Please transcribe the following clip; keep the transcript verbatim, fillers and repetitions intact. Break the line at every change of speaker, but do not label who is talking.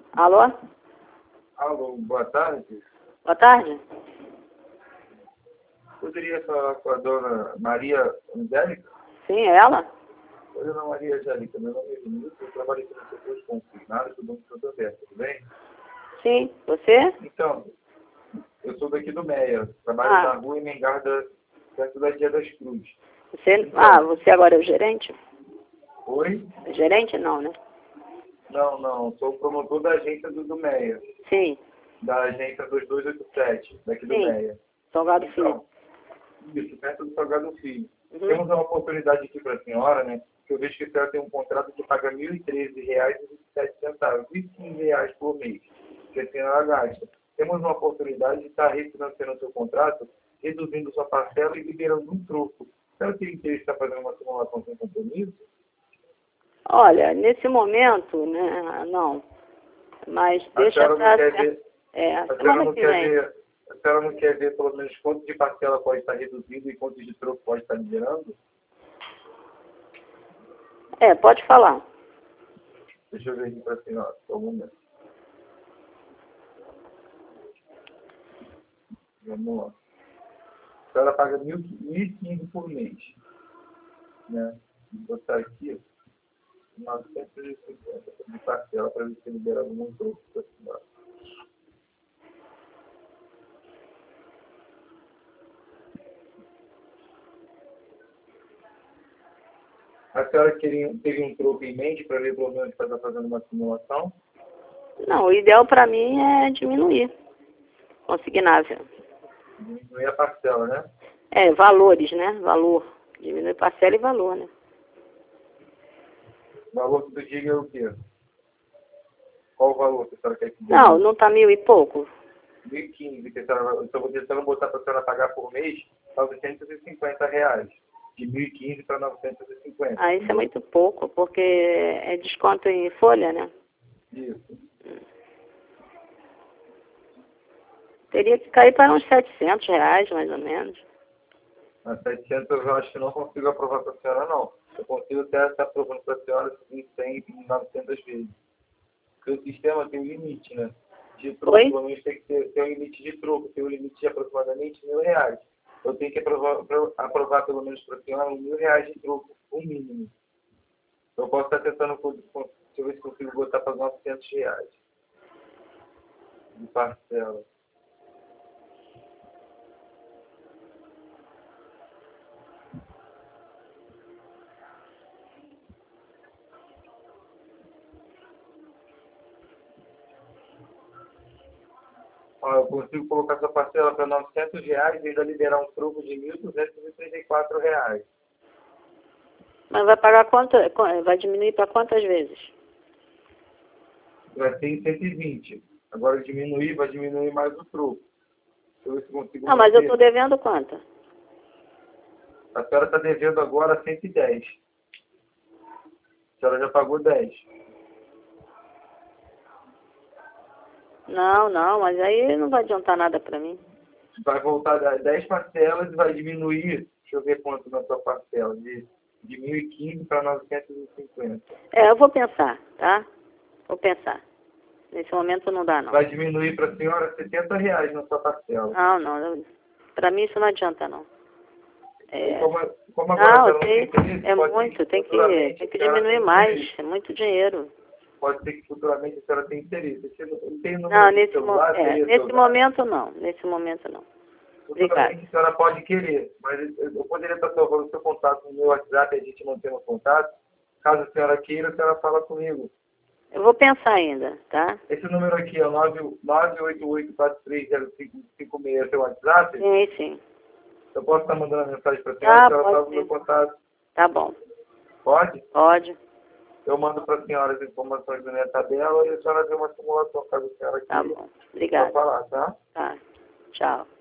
Alô?
Alô, boa tarde.
Boa tarde.
Poderia falar com a dona Maria Angélica?
Sim, é ela?
Oi, dona Maria Angélica, meu nome é Vinícius, eu trabalho aqui no setor de consignados do Banco Santander, tudo bem?
Sim, você?
Então, eu sou daqui do Meia, trabalho
Ah.
na rua Emengarda, perto da Dia das Cruzes.
Você,
Então,
ah, você agora é o gerente?
Oi?
Gerente não, né?
Não, não, sou o promotor da agência do, do Meia,
Sim,
da agência dois dois oito sete, daqui do
sim.
Meia.
Salgado Filho.
Então, isso, perto do Salgado Filho.
Uhum.
Temos uma oportunidade aqui para a senhora, né? Que eu vejo que a senhora tem um contrato que paga mil e treze reais e vinte e sete centavos, mil e quinze reais por mês, que a senhora gasta. Temos uma oportunidade de estar refinanciando o seu contrato, reduzindo sua parcela e liberando um troco. A senhora tem interesse em estar fazendo uma simulação sem compromisso?
Olha, nesse momento, né, não. Mas
A
deixa
senhora não
pra...
quer ver,
É,
a senhora
semana
não
que
quer
vem.
ver, a senhora não quer ver pelo menos quanto de parcela pode estar reduzindo e quanto de troco pode estar liberando?
É, pode falar.
Deixa eu ver aqui para a senhora, só um momento. Vamos lá. A senhora paga mil e quinze por mês. Né? Vou botar aqui novecentos e cinquenta de parcela para ver se libera algum troco para a senhora. A senhora queria, teve um troco em mente para ver pelo menos para estar fazendo uma simulação?
Não, o ideal pra mim é diminuir. Consignável.
Diminuir a parcela, né?
É, valores, né? Valor. Diminuir parcela e valor, né?
O valor que tu diga é o quê? Qual o valor que a senhora quer que diga?
Não, não tá mil e pouco?
mil e quinze, que a senhora, então vou tentando botar para a senhora pagar por mês novecentos e cinquenta reais. De mil e quinze para novecentos e cinquenta.
Ah, isso é muito pouco, porque é desconto em folha, né?
Isso.
Teria que cair para uns setecentos reais, mais ou menos.
A setecentos eu acho que não consigo aprovar para a senhora, não. Eu consigo até estar aprovando para a senhora em cem, em novecentas vezes. Porque o sistema tem um limite, né? De troco,
Oi?
pelo menos tem que ter, tem um limite de troco, tem um limite de aproximadamente mil reais. Eu tenho que aprovar, aprovar pelo menos para a senhora um mil reais de troco, o mínimo. Eu posso estar tentando, deixa eu ver se consigo botar para novecentos reais de parcela. Ó, eu consigo colocar essa parcela para novecentos reais e ainda liberar um troco de mil duzentos e trinta e quatro reais.
Mas vai pagar quanto? Vai diminuir para quantas vezes?
Vai ser em cento e vinte. Agora diminuir, vai diminuir mais o troco. Deixa eu ver se consigo
Não, mas eu
manter.
estou devendo quanto?
A senhora está devendo agora cento e dez. A senhora já pagou dez.
Não, não, mas aí não vai adiantar nada para mim.
Vai voltar a dez parcelas e vai diminuir, deixa eu ver quanto na sua parcela, de, de mil e quinze para novecentos e cinquenta.
É, eu vou pensar, tá? Vou pensar. Nesse momento não dá, não.
Vai diminuir para a senhora setenta reais na sua parcela.
Não, não. Para mim isso não adianta, não. É...
Como, como agora a
Não,
senhora não
tem,
tem interesse,
é
pode
muito,
ser
tem que,
futuramente
tem que
a senhora
diminuir
tenha
mais,
interesse.
é muito dinheiro.
Pode ser que futuramente a senhora tenha interesse. Você não tem número
Não,
de
nesse, mo
celular,
é,
teria
nesse
celular?
momento não, nesse momento não. Obrigada.
Futuramente a senhora pode querer, mas eu poderia estar salvando o seu contato no meu WhatsApp e a gente mantém o contato. Caso a senhora queira, a senhora fala comigo.
Eu vou pensar ainda, tá?
Esse número aqui é nove oito oito quatro três zero cinco cinco seis, é seu WhatsApp?
Sim, sim.
Eu posso estar mandando mensagem para a senhora,
Ah,
a senhora
pode
salva o meu
sim.
contato.
Tá bom.
Pode?
Pode.
Eu mando para a senhora as informações da minha tabela e a senhora vê uma simulação, caso a senhora
Tá
queira.
bom.
Só
Obrigada.
falar, tá?
Tá. Tchau.